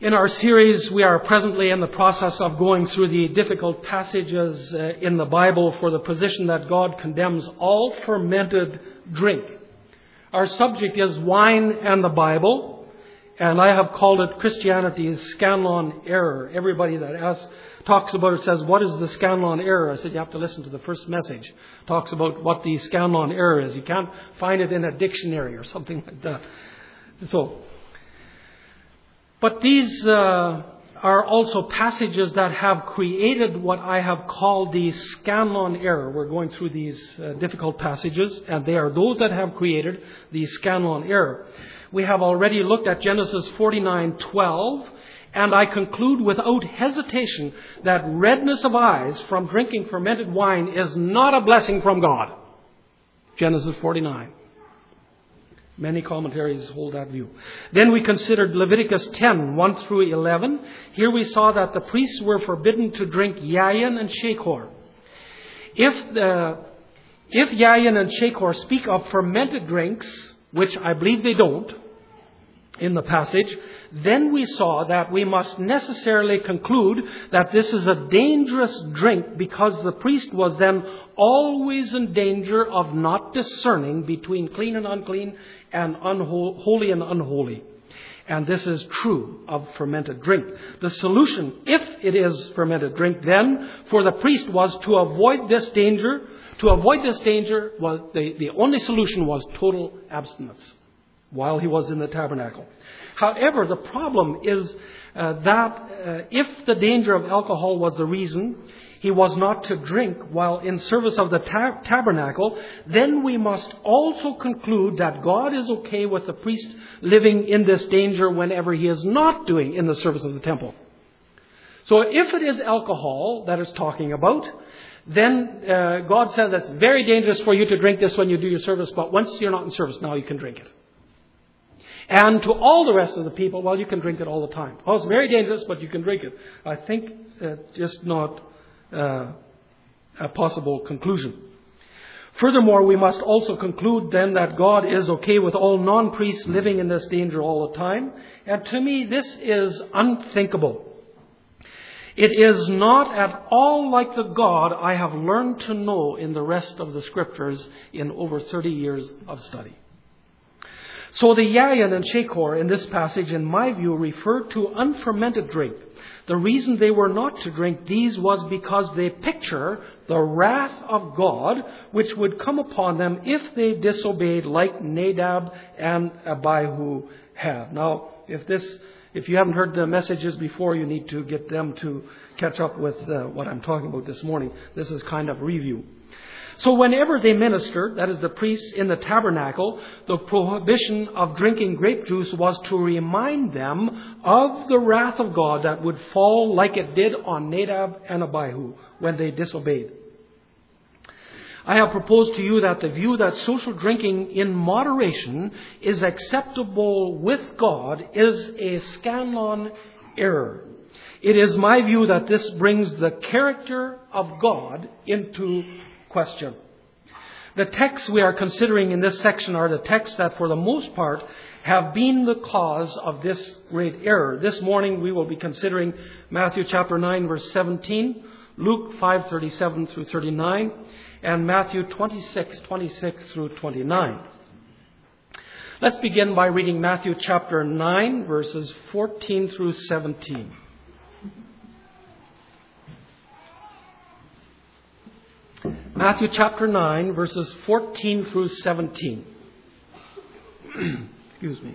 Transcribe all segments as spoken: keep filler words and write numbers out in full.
In our series, we are presently in the process of going through the difficult passages uh, in the Bible for the position that God condemns all fermented drink. Our subject is wine and the Bible, and I have called it Christianity's Scanlon error. Everybody that asks, talks about it says, what is the Scanlon error? I said, you have to listen to the first message. It talks about what the Scanlon error is. You can't find it in a dictionary or something like that. So, But these uh, are also passages that have created what I have called the Scanlon error. We're going through these uh, difficult passages, and they are those that have created the Scanlon error. We have already looked at Genesis forty-nine twelve, and I conclude without hesitation that redness of eyes from drinking fermented wine is not a blessing from God. Genesis forty-nine. Many commentaries hold that view. Then we considered Leviticus ten, one through eleven. Here we saw that the priests were forbidden to drink yayin and shakor. If the, if yayin and shakor speak of fermented drinks, which I believe they don't in the passage, then we saw that we must necessarily conclude that this is a dangerous drink because the priest was then always in danger of not discerning between clean and unclean and unho- holy and unholy. And this is true of fermented drink. The solution, if it is fermented drink, then for the priest was to avoid this danger. To avoid this danger, was the, the only solution was total abstinence while he was in the tabernacle. However, the problem is uh, that uh, if the danger of alcohol was the reason he was not to drink while in service of the ta- tabernacle, then we must also conclude that God is okay with the priest living in this danger whenever he is not doing in the service of the temple. So if it is alcohol that is talking about, then uh, God says it's very dangerous for you to drink this when you do your service, but once you're not in service, now you can drink it. And to all the rest of the people, well, you can drink it all the time. Oh, it's very dangerous, but you can drink it. I think uh, just not uh, a possible conclusion. Furthermore, we must also conclude then that God is okay with all non-priests living in this danger all the time. And to me, this is unthinkable. It is not at all like the God I have learned to know in the rest of the Scriptures in over thirty years of study. So the yayin and shakor in this passage, in my view, refer to unfermented drink. The reason they were not to drink these was because they picture the wrath of God which would come upon them if they disobeyed, like Nadab and Abihu had. Now, if this, if you haven't heard the messages before, you need to get them to catch up with uh, what I'm talking about this morning. This is kind of review. So whenever they ministered, that is the priests in the tabernacle, the prohibition of drinking grape juice was to remind them of the wrath of God that would fall like it did on Nadab and Abihu when they disobeyed. I have proposed to you that the view that social drinking in moderation is acceptable with God is a Scanlon error. It is my view that this brings the character of God into question. The texts we are considering in this section are the texts that for the most part have been the cause of this great error. This morning we will be considering Matthew chapter nine verse seventeen, Luke five thirty-seven through thirty-nine, and Matthew twenty-six twenty-six through twenty-nine. Let's begin by reading Matthew chapter nine verses fourteen through seventeen. Matthew chapter nine, verses fourteen through seventeen. Excuse me.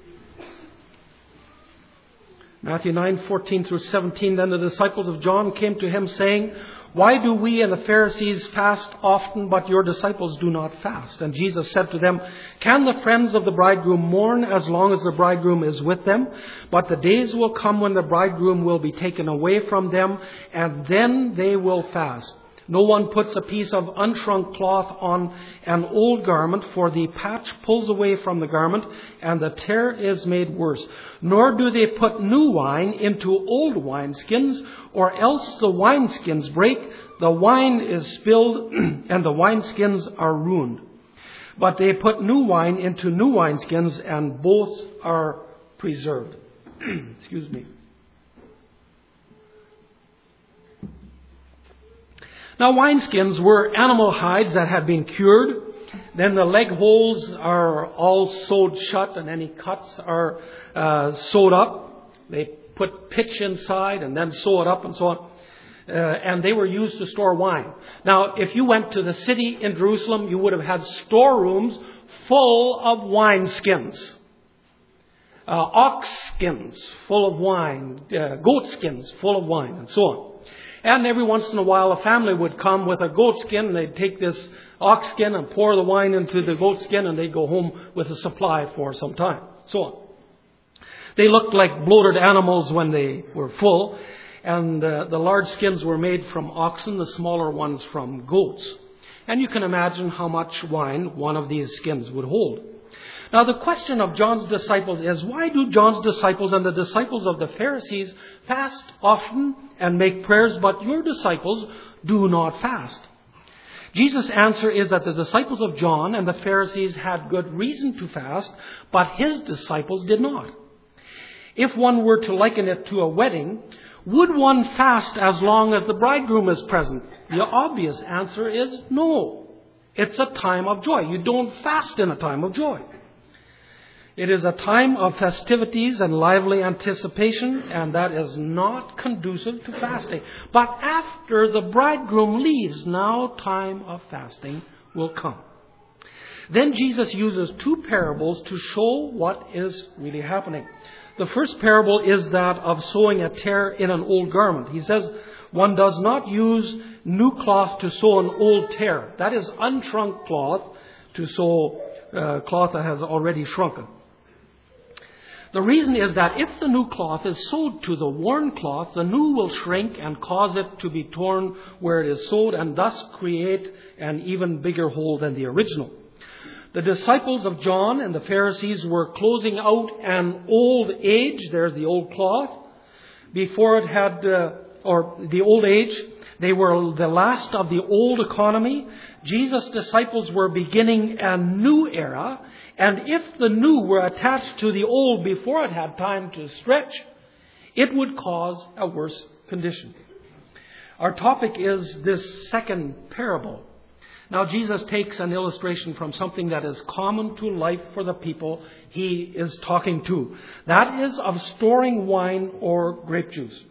Matthew nine, fourteen through seventeen. Then the disciples of John came to him, saying, "Why do we and the Pharisees fast often, but your disciples do not fast?" And Jesus said to them, "Can the friends of the bridegroom mourn as long as the bridegroom is with them? But the days will come when the bridegroom will be taken away from them, and then they will fast. No one puts a piece of unshrunk cloth on an old garment, for the patch pulls away from the garment, and the tear is made worse. Nor do they put new wine into old wineskins, or else the wineskins break, the wine is spilled, and the wineskins are ruined. But they put new wine into new wineskins, and both are preserved." Excuse me. Now, wineskins were animal hides that had been cured. Then the leg holes are all sewed shut and any cuts are uh, sewed up. They put pitch inside and then sew it up and so on. Uh, and they were used to store wine. Now, if you went to the city in Jerusalem, you would have had storerooms full of wineskins. Uh, ox skins full of wine, uh, goat skins full of wine, and so on. And every once in a while, a family would come with a goat skin, and they'd take this ox skin and pour the wine into the goat skin, and they'd go home with a supply for some time, so on. They looked like bloated animals when they were full, and uh, the large skins were made from oxen, the smaller ones from goats. And you can imagine how much wine one of these skins would hold. Now, the question of John's disciples is, why do John's disciples and the disciples of the Pharisees fast often and make prayers, but your disciples do not fast? Jesus' answer is that the disciples of John and the Pharisees had good reason to fast, but his disciples did not. If one were to liken it to a wedding, would one fast as long as the bridegroom is present? The obvious answer is no. It's a time of joy. You don't fast in a time of joy. It is a time of festivities and lively anticipation, and that is not conducive to fasting. But after the bridegroom leaves, now time of fasting will come. Then Jesus uses two parables to show what is really happening. The first parable is that of sewing a tear in an old garment. He says one does not use new cloth to sew an old tear. That is unshrunk cloth to sew uh, cloth that has already shrunken. The reason is that if the new cloth is sewed to the worn cloth, the new will shrink and cause it to be torn where it is sewed, and thus create an even bigger hole than the original. The disciples of John and the Pharisees were closing out an old age. There's the old cloth. Before it had, uh, or the old age, they were the last of the old economy. Jesus' disciples were beginning a new era. And if the new were attached to the old before it had time to stretch, it would cause a worse condition. Our topic is this second parable. Now, Jesus takes an illustration from something that is common to life for the people he is talking to. That is of storing wine or grape juice.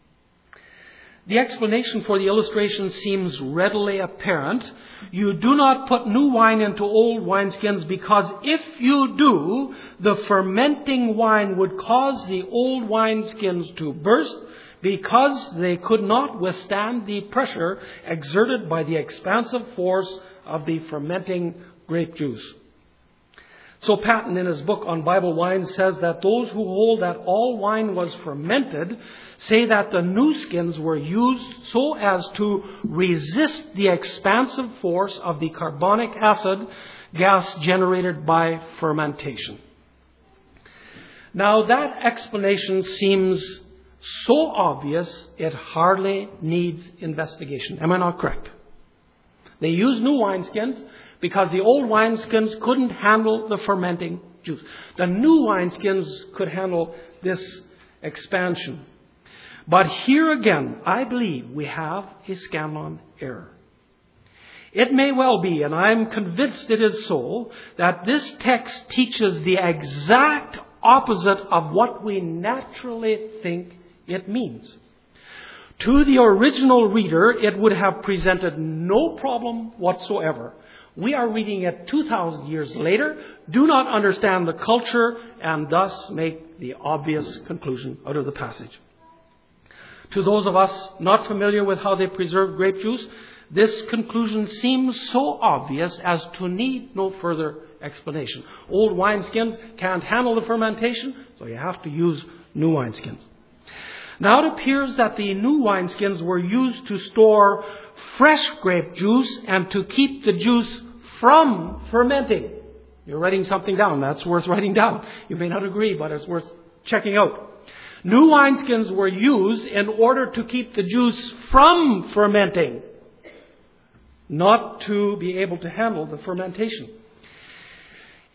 The explanation for the illustration seems readily apparent. You do not put new wine into old wineskins, because if you do, the fermenting wine would cause the old wineskins to burst, because they could not withstand the pressure exerted by the expansive force of the fermenting grape juice. So Patton, in his book on Bible wine, says that those who hold that all wine was fermented say that the new skins were used so as to resist the expansive force of the carbonic acid gas generated by fermentation. Now, that explanation seems so obvious, it hardly needs investigation. Am I not correct? They used new wineskins because the old wineskins couldn't handle the fermenting juice. The new wineskins could handle this expansion. But here again, I believe we have a Scanlon error. It may well be, and I'm convinced it is so, that this text teaches the exact opposite of what we naturally think it means. To the original reader, it would have presented no problem whatsoever. We are reading it two thousand years later, do not understand the culture, and thus make the obvious conclusion out of the passage. To those of us not familiar with how they preserve grape juice, this conclusion seems so obvious as to need no further explanation. Old wineskins can't handle the fermentation, so you have to use new wineskins. Now it appears that the new wineskins were used to store fresh grape juice and to keep the juice from fermenting. You're writing something down. That's worth writing down. You may not agree, but it's worth checking out. New wineskins were used in order to keep the juice from fermenting, not to be able to handle the fermentation.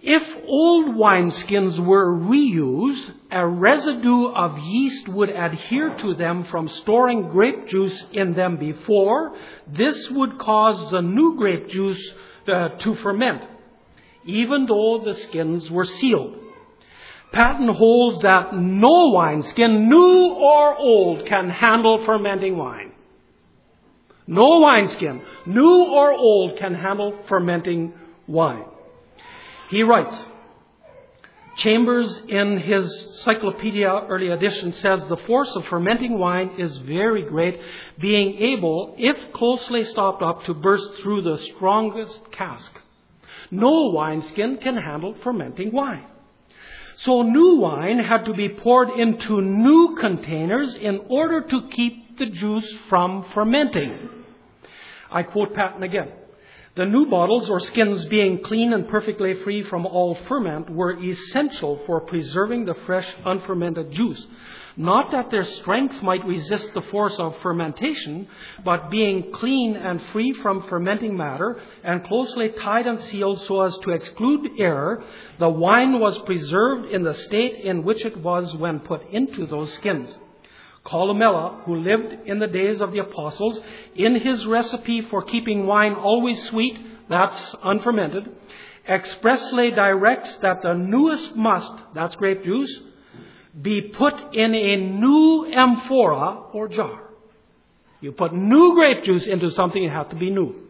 If old wineskins were reused, a residue of yeast would adhere to them from storing grape juice in them before. This would cause the new grape juice uh, to ferment, even though the skins were sealed. Paton holds that no wineskin, new or old, can handle fermenting wine. No wineskin, new or old, can handle fermenting wine. He writes, Chambers in his Cyclopedia Early Edition says the force of fermenting wine is very great, being able, if closely stopped up, to burst through the strongest cask. No wineskin can handle fermenting wine. So new wine had to be poured into new containers in order to keep the juice from fermenting. I quote Paton again. The new bottles or skins, being clean and perfectly free from all ferment, were essential for preserving the fresh, unfermented juice. Not that their strength might resist the force of fermentation, but being clean and free from fermenting matter and closely tied and sealed so as to exclude air, the wine was preserved in the state in which it was when put into those skins. Columella, who lived in the days of the apostles, in his recipe for keeping wine always sweet, that's unfermented, expressly directs that the newest must, that's grape juice, be put in a new amphora or jar. You put new grape juice into something, it had to be new.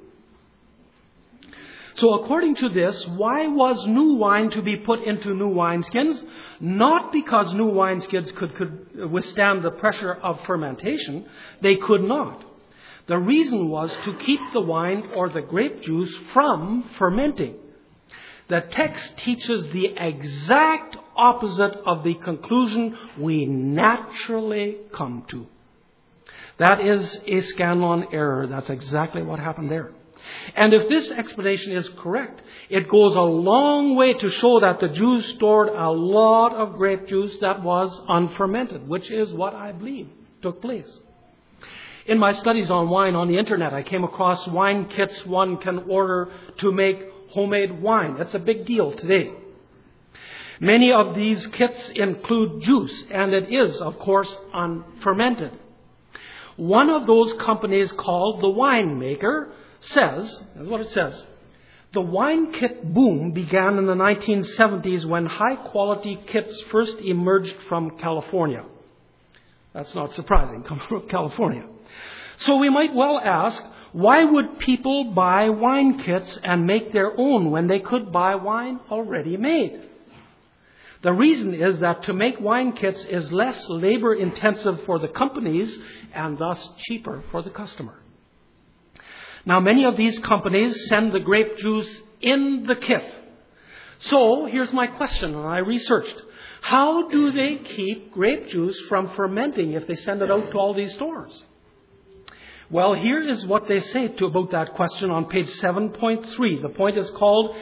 So according to this, why was new wine to be put into new wineskins? Not because new wineskins could, could withstand the pressure of fermentation. They could not. The reason was to keep the wine or the grape juice from fermenting. The text teaches the exact opposite of the conclusion we naturally come to. That is a Scanlon error. That's exactly what happened there. And if this explanation is correct, it goes a long way to show that the Jews stored a lot of grape juice that was unfermented, which is what I believe took place. In my studies on wine on the internet, I came across wine kits one can order to make homemade wine. It's a big deal today. Many of these kits include juice, and it is, of course, unfermented. One of those companies, called The Winemaker, says, that's what it says, the wine kit boom began in the nineteen seventies when high-quality kits first emerged from California. That's not surprising, come from California. So we might well ask, why would people buy wine kits and make their own when they could buy wine already made? The reason is that to make wine kits is less labor-intensive for the companies and thus cheaper for the customer. Now, many of these companies send the grape juice in the kit. So, here's my question, and I researched. How do they keep grape juice from fermenting if they send it out to all these stores? Well, here is what they say to about that question on page seven point three. The point is called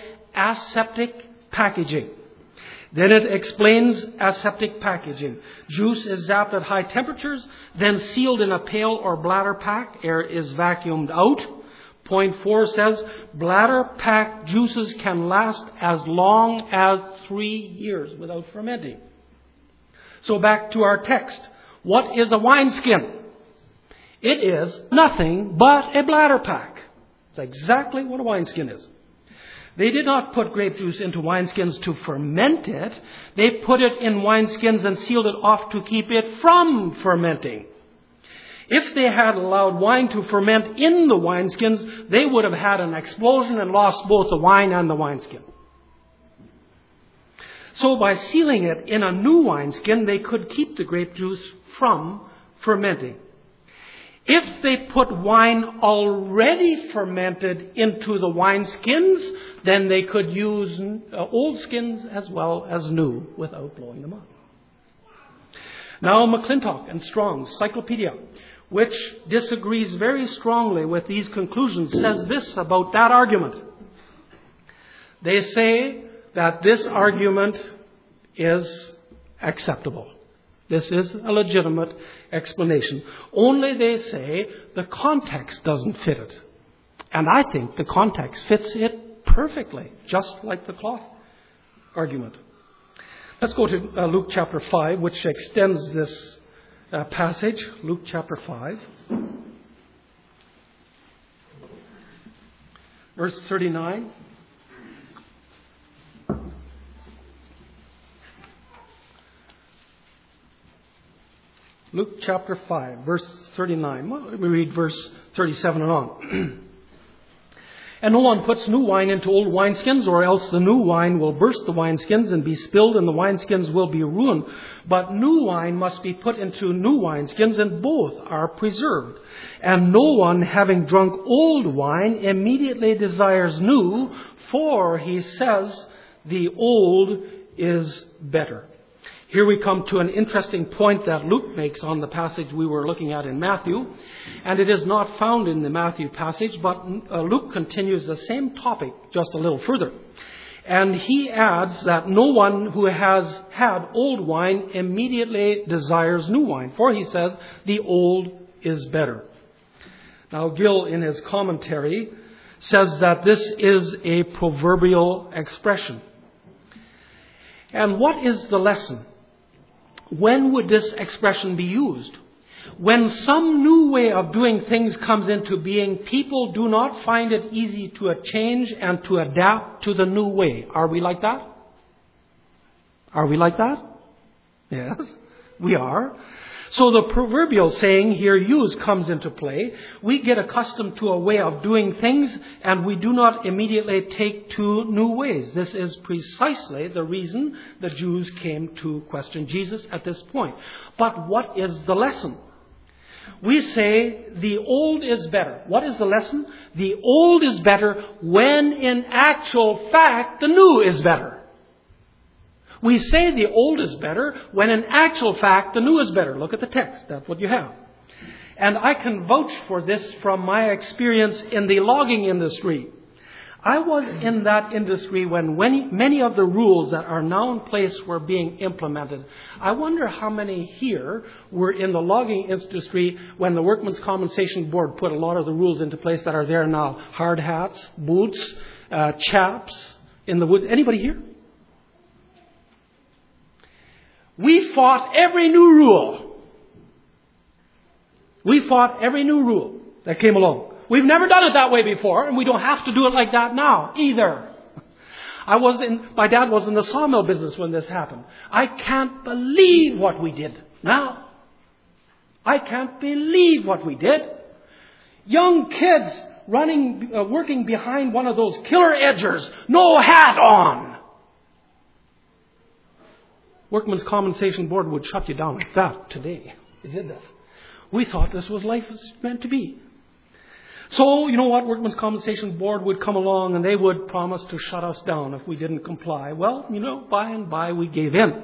aseptic packaging. Then it explains aseptic packaging. Juice is zapped at high temperatures, then sealed in a pail or bladder pack. Air is vacuumed out. Point four says bladder pack juices can last as long as three years without fermenting. So back to our text. What is a wineskin? It is nothing but a bladder pack. It's exactly what a wineskin is. They did not put grape juice into wineskins to ferment it. They put it in wineskins and sealed it off to keep it from fermenting. If they had allowed wine to ferment in the wineskins, they would have had an explosion and lost both the wine and the wineskin. So by sealing it in a new wineskin, they could keep the grape juice from fermenting. If they put wine already fermented into the wineskins, then they could use old skins as well as new without blowing them up. Now McClintock and Strong's Cyclopedia, which disagrees very strongly with these conclusions, says this about that argument. They say that this argument is acceptable. This is a legitimate explanation. Only they say the context doesn't fit it. And I think the context fits it perfectly, just like the cloth argument. Let's go to uh, Luke chapter five, which extends this uh, passage. Luke chapter five. Verse thirty-nine. Luke chapter five, verse thirty-nine. Well, we read verse thirty-seven and on. And no one puts new wine into old wineskins, or else the new wine will burst the wineskins and be spilled, and the wineskins will be ruined. But new wine must be put into new wineskins, and both are preserved. And no one, having drunk old wine, immediately desires new, for, he says, the old is better. Here we come to an interesting point that Luke makes on the passage we were looking at in Matthew. And it is not found in the Matthew passage, but uh, Luke continues the same topic just a little further. And he adds that no one who has had old wine immediately desires new wine. For, he says, the old is better. Now, Gill, in his commentary, says that this is a proverbial expression. And what is the lesson? When would this expression be used? When some new way of doing things comes into being, people do not find it easy to change and to adapt to the new way. Are we like that? Are we like that? Yes, we are. So the proverbial saying here used comes into play. We get accustomed to a way of doing things, and we do not immediately take to new ways. This is precisely the reason the Jews came to question Jesus at this point. But what is the lesson? We say the old is better. What is the lesson? The old is better when in actual fact the new is better. We say the old is better when in actual fact the new is better. Look at the text. That's what you have. And I can vouch for this from my experience in the logging industry. I was in that industry when many of the rules that are now in place were being implemented. I wonder how many here were in the logging industry when the Workmen's Compensation Board put a lot of the rules into place that are there now. Hard hats, boots, uh, chaps in the woods. Anybody here? We fought every new rule. We fought every new rule that came along. We've never done it that way before, and we don't have to do it like that now either. I was in, my dad was in the sawmill business when this happened. I can't believe what we did now. I can't believe what we did. Young kids running, uh, working behind one of those killer edgers, no hat on. Workmen's Compensation Board would shut you down like that today. They did this. We thought this was life was meant to be. So, you know what? Workmen's Compensation Board would come along and they would promise to shut us down if we didn't comply. Well, you know, by and by we gave in.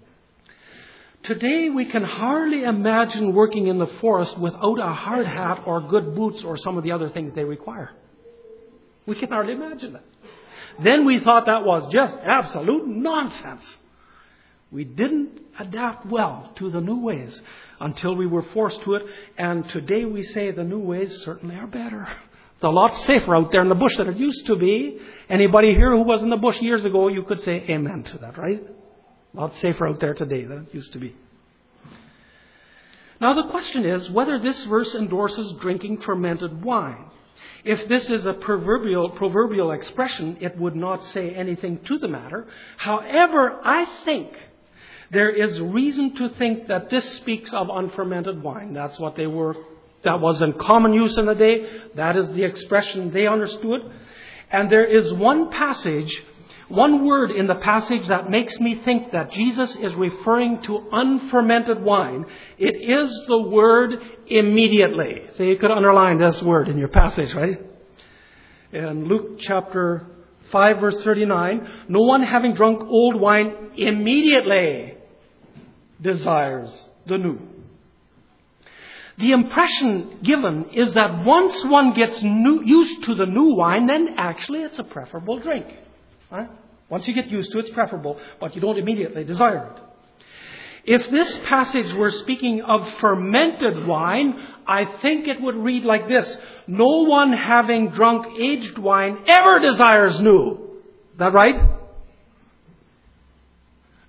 Today we can hardly imagine working in the forest without a hard hat or good boots or some of the other things they require. We can hardly imagine that. Then we thought that was just absolute nonsense. We didn't adapt well to the new ways until we were forced to it. And today we say the new ways certainly are better. It's a lot safer out there in the bush than it used to be. Anybody here who was in the bush years ago, you could say amen to that, right? A lot safer out there today than it used to be. Now the question is whether this verse endorses drinking fermented wine. If this is a proverbial, proverbial expression, it would not say anything to the matter. However, I think there is reason to think that this speaks of unfermented wine. That's what they were, that was in common use in the day. That is the expression they understood. And there is one passage, one word in the passage that makes me think that Jesus is referring to unfermented wine. It is the word immediately. So you could underline this word in your passage, right? In Luke chapter five, verse thirty-nine, no one having drunk old wine immediately desires the new. The impression given is that once one gets new, used to the new wine, then actually it's a preferable drink. Right? Once you get used to it, it's preferable, but you don't immediately desire it. If this passage were speaking of fermented wine, I think it would read like this: no one having drunk aged wine ever desires new. Is that right?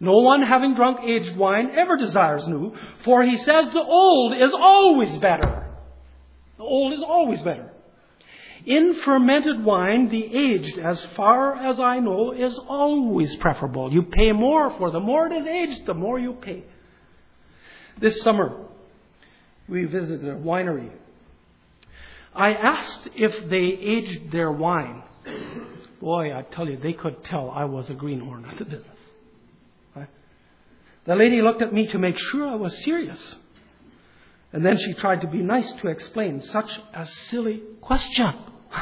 No one having drunk aged wine ever desires new, for he says the old is always better. The old is always better. In fermented wine, the aged, as far as I know, is always preferable. You pay more for the more it is aged, the more you pay. This summer, we visited a winery. I asked if they aged their wine. Boy, I tell you, they could tell I was a greenhorn at the business. Right? The lady looked at me to make sure I was serious. And then she tried to be nice to explain such a silly question.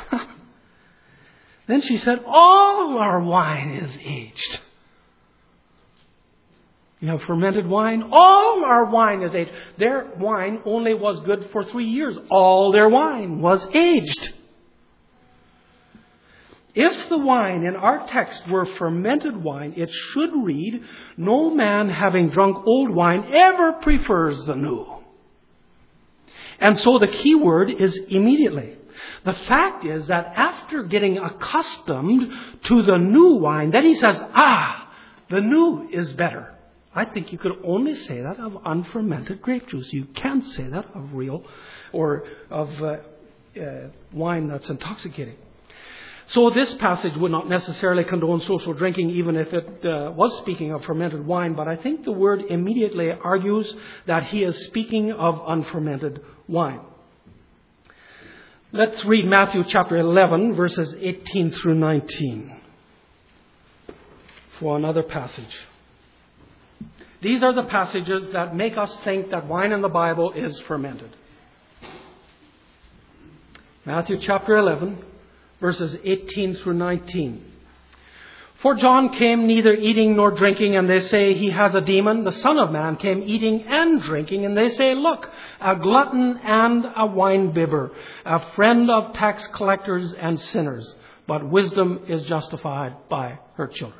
Then she said, all our wine is aged. You have fermented wine. All our wine is aged. Their wine only was good for three years. All their wine was aged. If the wine in our text were fermented wine, it should read, no man having drunk old wine ever prefers the new. And so the key word is immediately. The fact is that after getting accustomed to the new wine, then he says, ah, the new is better. I think you could only say that of unfermented grape juice. You can't say that of real or of uh, uh, wine that's intoxicating. So this passage would not necessarily condone social drinking, even if it uh, was speaking of fermented wine. But I think the word immediately argues that he is speaking of unfermented wine. Let's read Matthew chapter eleven, verses eighteen through nineteen for another passage. These are the passages that make us think that wine in the Bible is fermented. Matthew chapter eleven, verses eighteen through nineteen. For John came neither eating nor drinking, and they say he has a demon. The Son of Man came eating and drinking, and they say, look, a glutton and a winebibber, a friend of tax collectors and sinners. But wisdom is justified by her children.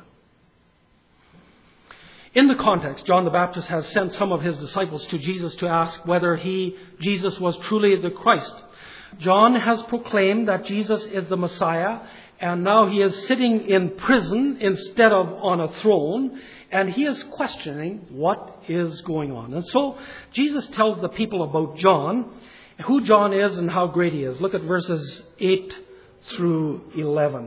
In the context, John the Baptist has sent some of his disciples to Jesus to ask whether he, Jesus, was truly the Christ. John has proclaimed that Jesus is the Messiah, and now he is sitting in prison instead of on a throne, and he is questioning what is going on. And so Jesus tells the people about John, who John is and how great he is. Look at verses eight through eleven.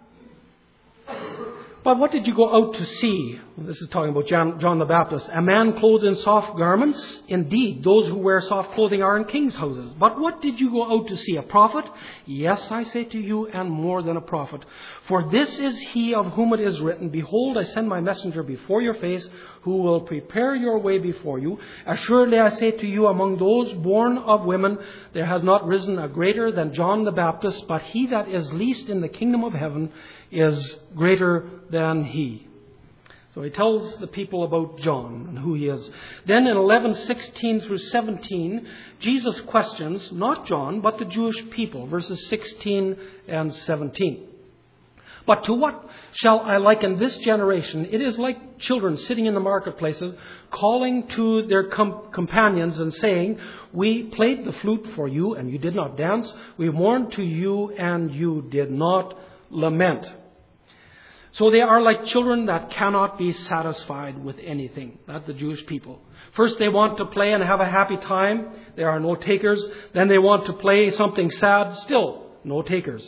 But what did you go out to see? This is talking about John, John the Baptist. A man clothed in soft garments? Indeed, those who wear soft clothing are in kings' houses. But what did you go out to see? A prophet? Yes, I say to you, and more than a prophet. For this is he of whom it is written, behold, I send my messenger before your face, who will prepare your way before you. Assuredly, I say to you, among those born of women, there has not risen a greater than John the Baptist, but he that is least in the kingdom of heaven is greater than he. So he tells the people about John and who he is. Then in eleven sixteen through seventeen, Jesus questions not John, but the Jewish people, verses sixteen and seventeen. But to what shall I liken this generation? It is like children sitting in the marketplaces, calling to their com- companions and saying, we played the flute for you, and you did not dance. We mourned to you, and you did not lament. So they are like children that cannot be satisfied with anything. That's the Jewish people. First they want to play and have a happy time. There are no takers. Then they want to play something sad. Still no takers.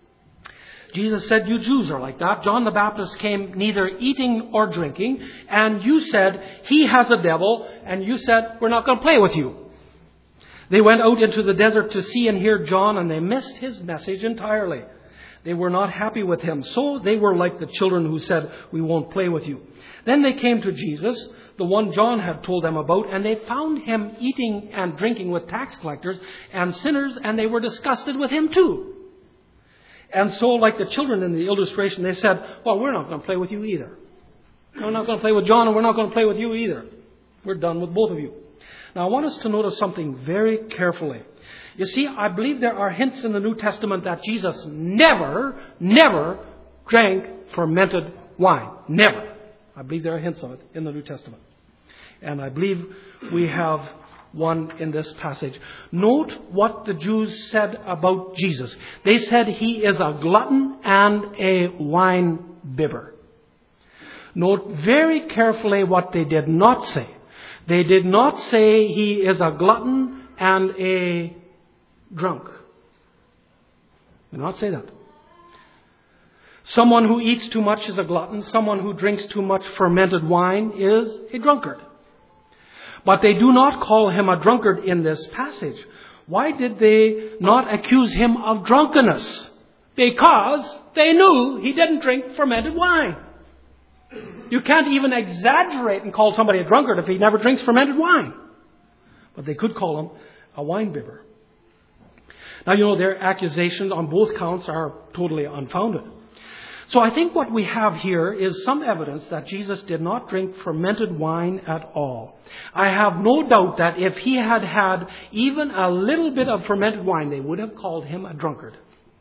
Jesus said, you Jews are like that. John the Baptist came neither eating or drinking. And you said, he has a devil. And you said, we're not going to play with you. They went out into the desert to see and hear John, and they missed his message entirely. They were not happy with him. So they were like the children who said, we won't play with you. Then they came to Jesus, the one John had told them about, and they found him eating and drinking with tax collectors and sinners, and they were disgusted with him too. And so, like the children in the illustration, they said, well, we're not going to play with you either. We're not going to play with John, and we're not going to play with you either. We're done with both of you. Now, I want us to notice something very carefully. You see, I believe there are hints in the New Testament that Jesus never, never drank fermented wine. Never. I believe there are hints of it in the New Testament. And I believe we have one in this passage. Note what the Jews said about Jesus. They said he is a glutton and a wine bibber. Note very carefully what they did not say. They did not say he is a glutton and a drunk. They did not say that. Someone who eats too much is a glutton. Someone who drinks too much fermented wine is a drunkard. But they do not call him a drunkard in this passage. Why did they not accuse him of drunkenness? Because they knew he didn't drink fermented wine. You can't even exaggerate and call somebody a drunkard if he never drinks fermented wine. But they could call him a wine bibber. Now, you know, their accusations on both counts are totally unfounded. So I think what we have here is some evidence that Jesus did not drink fermented wine at all. I have no doubt that if he had had even a little bit of fermented wine, they would have called him a drunkard.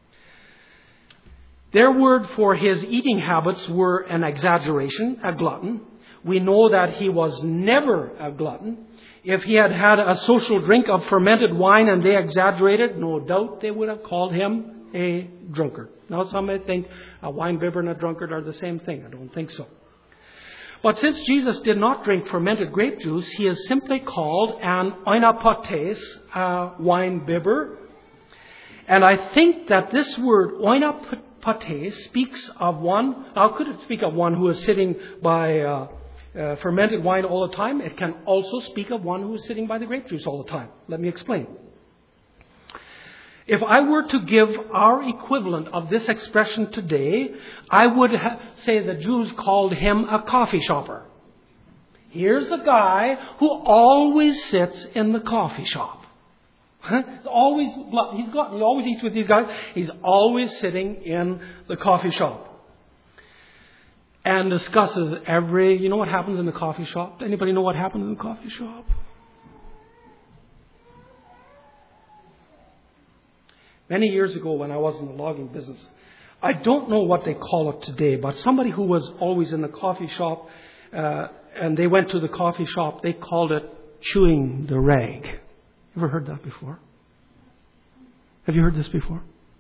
Their word for his eating habits were an exaggeration, a glutton. We know that he was never a glutton. If he had had a social drink of fermented wine and they exaggerated, no doubt they would have called him a drunkard. Now, some may think a wine bibber and a drunkard are the same thing. I don't think so. But since Jesus did not drink fermented grape juice, he is simply called an oinopotes, a wine bibber. And I think that this word oinopotes speaks of one, how could it speak of one who is sitting by uh, uh, fermented wine all the time? It can also speak of one who is sitting by the grape juice all the time. Let me explain. If I were to give our equivalent of this expression today, I would ha- say the Jews called him a coffee shopper. Here's a guy who always sits in the coffee shop. Huh? He's always, he's got, he always eats with these guys. He's always sitting in the coffee shop. And discusses every, you know what happens in the coffee shop? Anybody know what happens in the coffee shop? Many years ago when I was in the logging business, I don't know what they call it today, but somebody who was always in the coffee shop, uh, and they went to the coffee shop, they called it chewing the rag. Ever heard that before? Have you heard this before?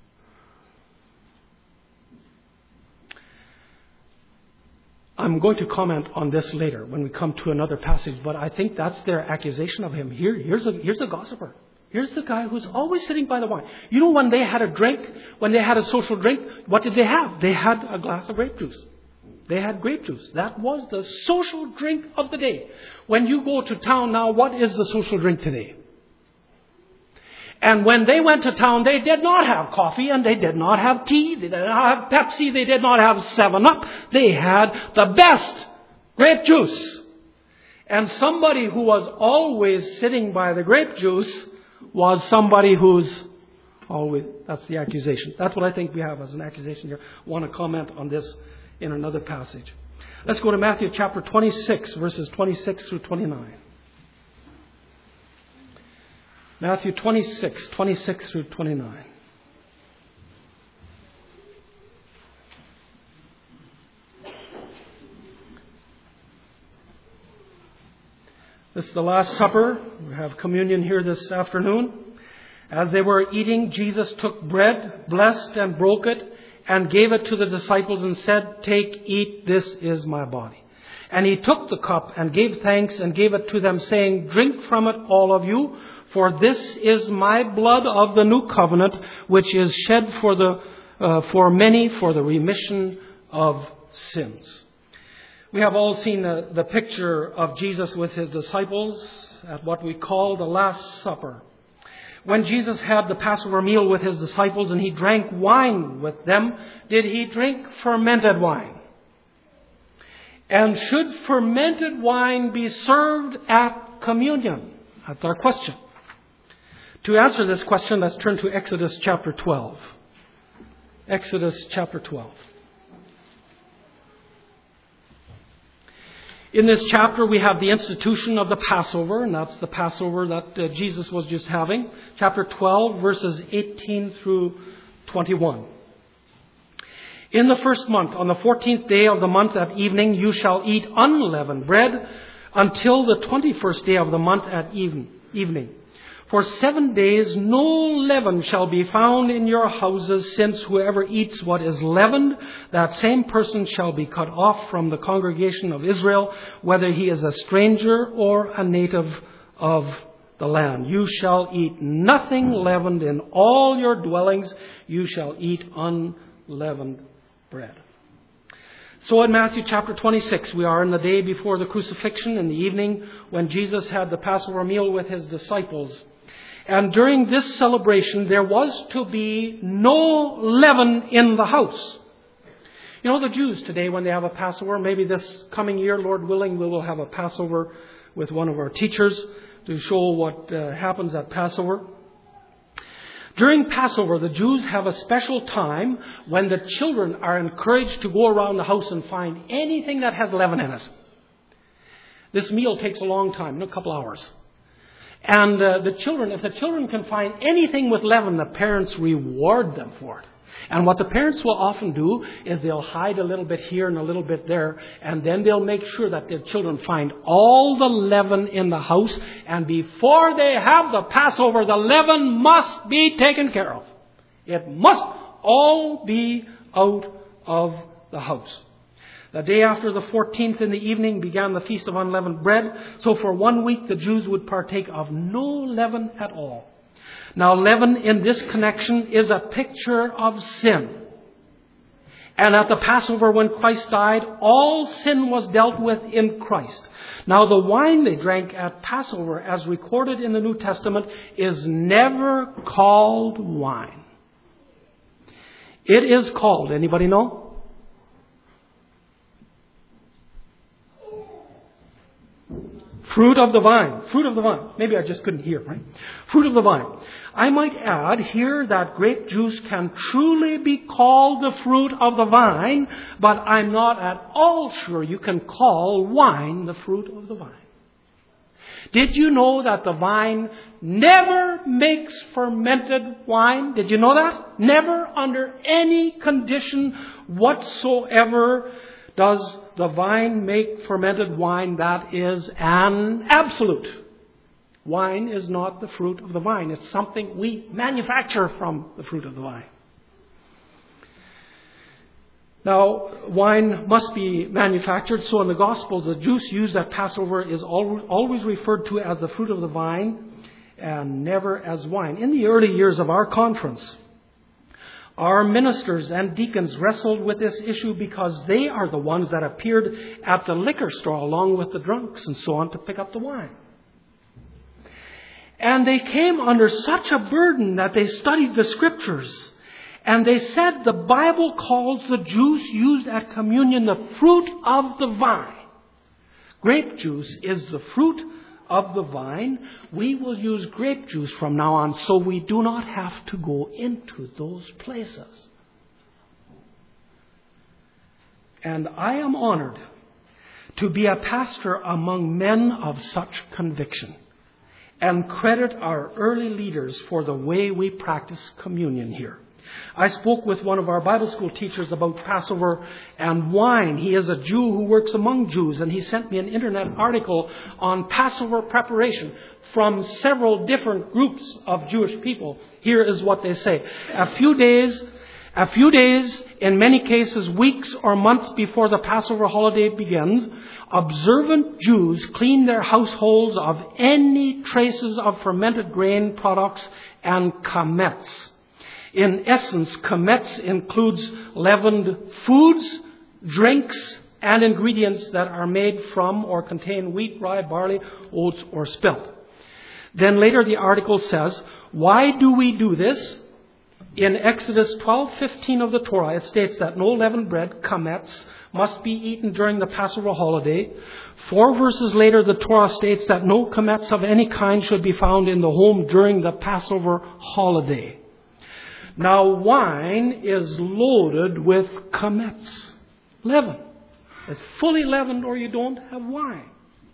I'm going to comment on this later when we come to another passage, but I think that's their accusation of him. Here, here's a, here's a gossiper. Here's the guy who's always sitting by the wine. You know, when they had a drink, when they had a social drink, what did they have? They had a glass of grape juice. They had grape juice. That was the social drink of the day. When you go to town now, what is the social drink today? And when they went to town, they did not have coffee and they did not have tea. They did not have Pepsi. They did not have seven up. They had the best grape juice. And somebody who was always sitting by the grape juice was somebody who's always, that's the accusation. That's what I think we have as an accusation here. I want to comment on this in another passage. Let's go to Matthew chapter twenty-six, verses twenty-six through twenty-nine. Matthew twenty-six, twenty-six through twenty-nine. This is the Last Supper. We have communion here this afternoon. As they were eating, Jesus took bread, blessed and broke it, and gave it to the disciples and said, "Take, eat, this is my body." And he took the cup and gave thanks and gave it to them, saying, "Drink from it, all of you, for this is my blood of the new covenant, which is shed for the uh, for many for the remission of sins." We have all seen the, the picture of Jesus with his disciples at what we call the Last Supper. When Jesus had the Passover meal with his disciples and he drank wine with them, did he drink fermented wine? And should fermented wine be served at communion? That's our question. To answer this question, let's turn to Exodus chapter twelve. Exodus chapter twelve. In this chapter, we have the institution of the Passover, and that's the Passover that uh, Jesus was just having. Chapter twelve, verses eighteen through twenty-one. In the first month, on the fourteenth day of the month at evening, you shall eat unleavened bread until the twenty-first day of the month at even, evening. For seven days no leaven shall be found in your houses, since whoever eats what is leavened, that same person shall be cut off from the congregation of Israel, whether he is a stranger or a native of the land. You shall eat nothing leavened in all your dwellings. You shall eat unleavened bread. So in Matthew chapter twenty-six, we are in the day before the crucifixion, in the evening when Jesus had the Passover meal with his disciples. And during this celebration, there was to be no leaven in the house. You know, the Jews today, when they have a Passover, maybe this coming year, Lord willing, we will have a Passover with one of our teachers to show what uh, happens at Passover. During Passover, the Jews have a special time when the children are encouraged to go around the house and find anything that has leaven in it. This meal takes a long time, a couple hours. And uh, the children, if the children can find anything with leaven, the parents reward them for it. And what the parents will often do is they'll hide a little bit here and a little bit there, and then they'll make sure that their children find all the leaven in the house. And before they have the Passover, the leaven must be taken care of. It must all be out of the house. The day after the fourteenth in the evening began the Feast of Unleavened Bread. So for one week the Jews would partake of no leaven at all. Now leaven in this connection is a picture of sin. And at the Passover when Christ died, all sin was dealt with in Christ. Now the wine they drank at Passover, as recorded in the New Testament, is never called wine. It is called, anybody know? Fruit of the vine. Fruit of the vine. Maybe I just couldn't hear, right? Fruit of the vine. I might add here that grape juice can truly be called the fruit of the vine, but I'm not at all sure you can call wine the fruit of the vine. Did you know that the vine never makes fermented wine? Did you know that? Never, under any condition whatsoever, does the vine make fermented wine. That is an absolute. Wine is not the fruit of the vine. It's something we manufacture from the fruit of the vine. Now, wine must be manufactured, so in the Gospels, the juice used at Passover is always referred to as the fruit of the vine and never as wine. In the early years of our conference, our ministers and deacons wrestled with this issue because they are the ones that appeared at the liquor store along with the drunks and so on to pick up the wine. And they came under such a burden that they studied the Scriptures. And they said the Bible calls the juice used at communion the fruit of the vine. Grape juice is the fruit of the vine. We will use grape juice from now on, so we do not have to go into those places. And I am honored to be a pastor among men of such conviction, and credit our early leaders for the way we practice communion here. I spoke with one of our Bible school teachers about Passover and wine. He is a Jew who works among Jews, and he sent me an internet article on Passover preparation from several different groups of Jewish people. Here is what they say. A few days, a few days, in many cases weeks or months before the Passover holiday begins, observant Jews clean their households of any traces of fermented grain products and chametz. In essence, chametz includes leavened foods, drinks, and ingredients that are made from or contain wheat, rye, barley, oats, or spelt. Then later the article says, why do we do this? In Exodus twelve fifteen of the Torah, it states that no leavened bread, chametz, must be eaten during the Passover holiday. Four verses later, the Torah states that no chametz of any kind should be found in the home during the Passover holiday. Now, wine is loaded with chametz, leaven. It's fully leavened or you don't have wine.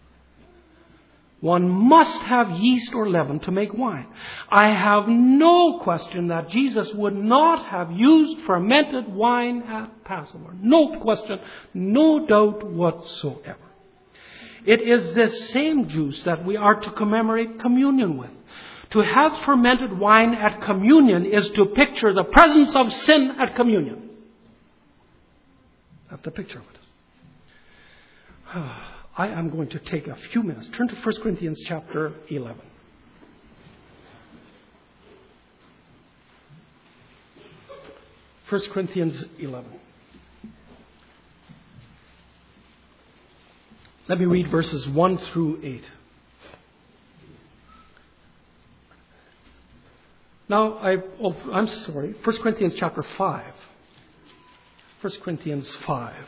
One must have yeast or leaven to make wine. I have no question that Jesus would not have used fermented wine at Passover. No question, no doubt whatsoever. It is this same juice that we are to commemorate communion with. To have fermented wine at communion is to picture the presence of sin at communion. That's the picture of it. I am going to take a few minutes. Turn to First Corinthians chapter eleven. First Corinthians eleven. Let me read verses one through eight. Now, I, oh, I'm sorry, First Corinthians chapter five. First Corinthians five.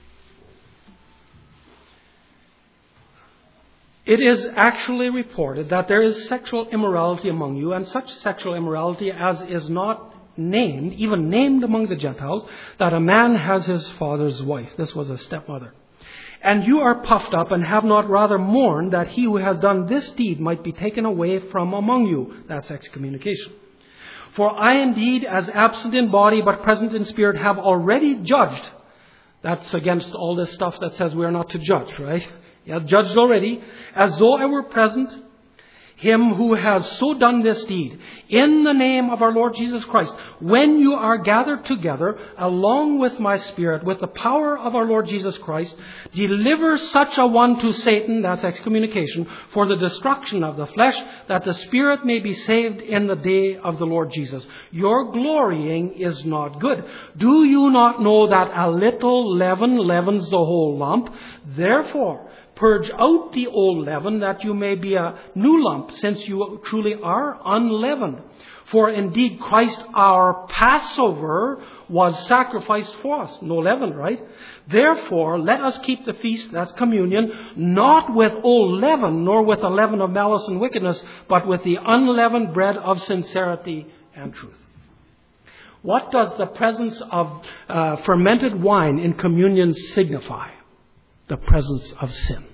It is actually reported that there is sexual immorality among you, and such sexual immorality as is not named, even named among the Gentiles, that a man has his father's wife. This was a stepmother. And you are puffed up and have not rather mourned that he who has done this deed might be taken away from among you. That's excommunication. For I indeed, as absent in body but present in spirit, have already judged. That's against all this stuff that says we are not to judge, right? You have judged already, as though I were present, him who has so done this deed, in the name of our Lord Jesus Christ, when you are gathered together, along with my spirit, with the power of our Lord Jesus Christ, deliver such a one to Satan, that's excommunication, for the destruction of the flesh, that the spirit may be saved in the day of the Lord Jesus. Your glorying is not good. Do you not know that a little leaven leavens the whole lump? Therefore, purge out the old leaven, that you may be a new lump, since you truly are unleavened. For indeed Christ our Passover was sacrificed for us. No leaven, right? Therefore, let us keep the feast, that's communion, not with old leaven, nor with a leaven of malice and wickedness, but with the unleavened bread of sincerity and truth. What does the presence of uh, fermented wine in communion signify? The presence of sin.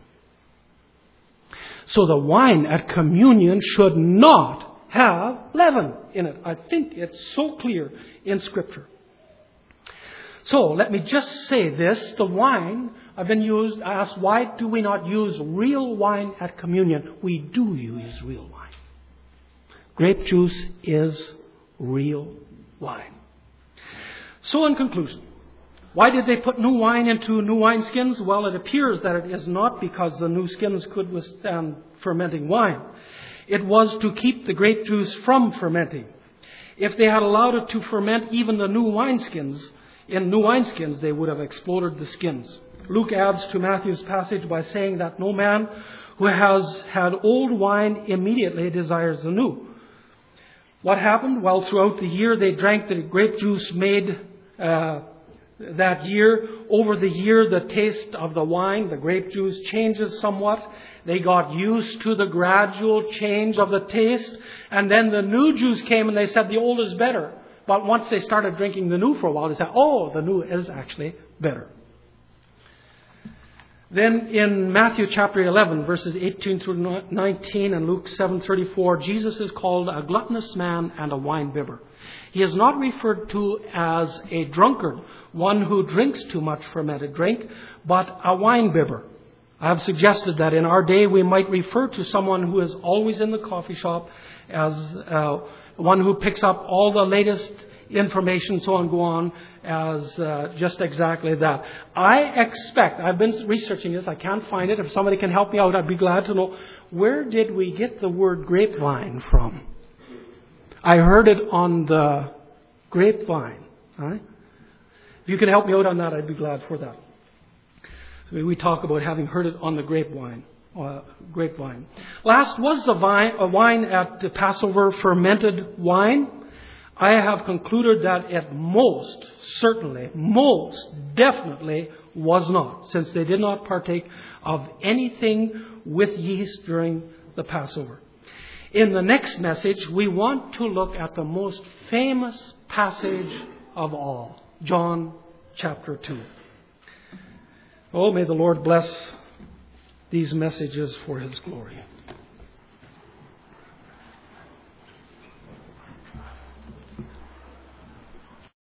So the wine at communion should not have leaven in it. I think it's so clear in Scripture. So let me just say this. The wine, I've been used, asked, why do we not use real wine at communion? We do use real wine. Grape juice is real wine. So in conclusion, why did they put new wine into new wineskins? Well, it appears that it is not because the new skins could withstand fermenting wine. It was to keep the grape juice from fermenting. If they had allowed it to ferment even the new wineskins, in new wineskins, they would have exploded the skins. Luke adds to Matthew's passage by saying that no man who has had old wine immediately desires the new. What happened? Well, throughout the year, they drank the grape juice made uh, that year. Over the year, the taste of the wine, the grape juice, changes somewhat. They got used to the gradual change of the taste. And then the new juice came and they said the old is better. But once they started drinking the new for a while, they said, oh, the new is actually better. Then in Matthew chapter eleven, verses eighteen through nineteen, and Luke seven thirty-four, Jesus is called a gluttonous man and a wine-bibber. He is not referred to as a drunkard, one who drinks too much fermented drink, but a wine-bibber. I have suggested that in our day we might refer to someone who is always in the coffee shop as uh, one who picks up all the latest information, so on and go on, as uh, just exactly that. I expect, I've been researching this, I can't find it. If somebody can help me out, I'd be glad to know, where did we get the word grapevine from? I heard it on the grapevine. Right? If you can help me out on that, I'd be glad for that. So we talk about having heard it on the grapevine. Uh, grapevine. Last, was the vine, uh, wine at the Passover fermented wine? I have concluded that it most certainly, most definitely was not, since they did not partake of anything with yeast during the Passover. In the next message, we want to look at the most famous passage of all, John chapter two. Oh, may the Lord bless these messages for His glory.